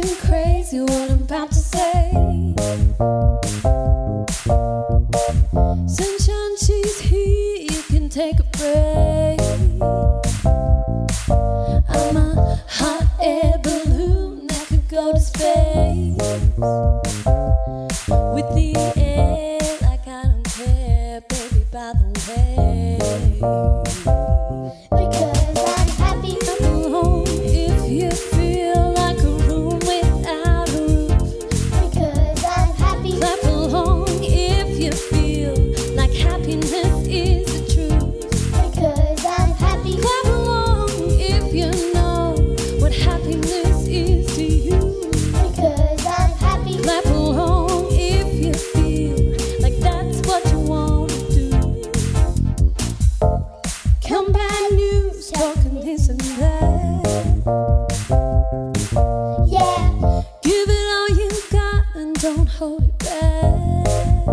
crazy what I'm about to say. Sunshine, she's here, you can take a break. I'm a hot air balloon that could go to space. With the air like I don't care, baby, by the way. Because I'm happy. Clap along if you feel like a room without a roof. Because I'm happy. Clap along if you feel like happiness is the truth. Because I'm happy. Clap along if you know what happiness is to you. Because I'm happy. Clap along if you feel like that's what you want to do. Come bad news, talking this and that. Yeah. Give it all you got and don't hold it back.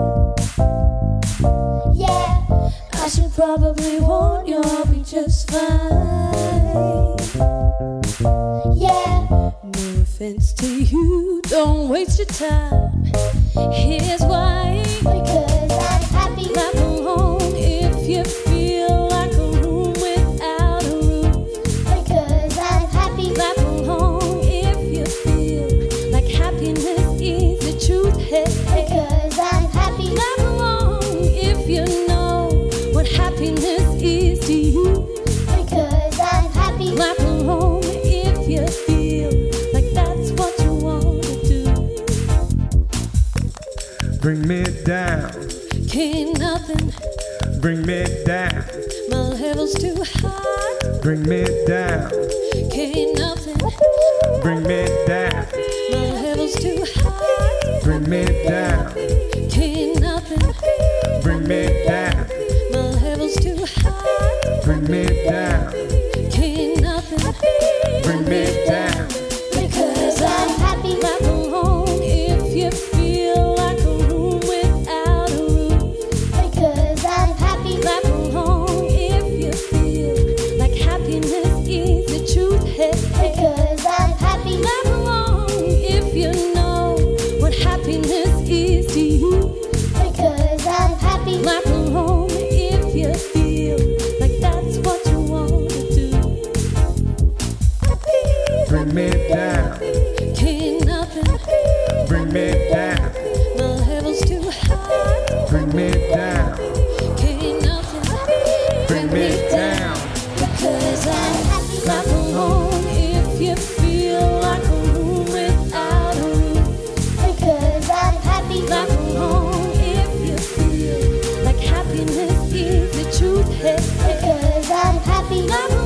Yeah. I should probably warn you, I'll be just fine. Yeah. No offense to you, don't waste your time. Here's why. Because I'm happy. Clap along if you feel like a room without a roof. Because I'm happy. Clap along if you feel like happiness is the truth. Hey, hey. Because I'm happy. Clap along if you know what happiness is to you. Because I'm happy. Clap along if you feel like that's what you want to do. Bring me down, Can't nothing, bring me down, my level's too high. bring me down, Can't nothing, bring me down, my level's too high. bring me down, Can't nothing, bring me down, my level's too high. bring me down, Can't nothing, bring me down. because I'm happy. Clap along if you feel like a room without a roof. Because I'm happy. Clap along if you feel like happiness is the truth. Hey, hey. Because I'm happy. Clap along if you know what happiness is to you. Because I'm happy. Clap along if you feel like that's what you want to do. Bring me down, Can't nothing, bring me down, my level's too high. bring me down, Can't nothing, bring me down. because I'm happy. Clap along if you feel like a room without a roof. Because I'm happy. Clap along if you feel like happiness is the truth. Hey, hey. Because I'm happy. Clap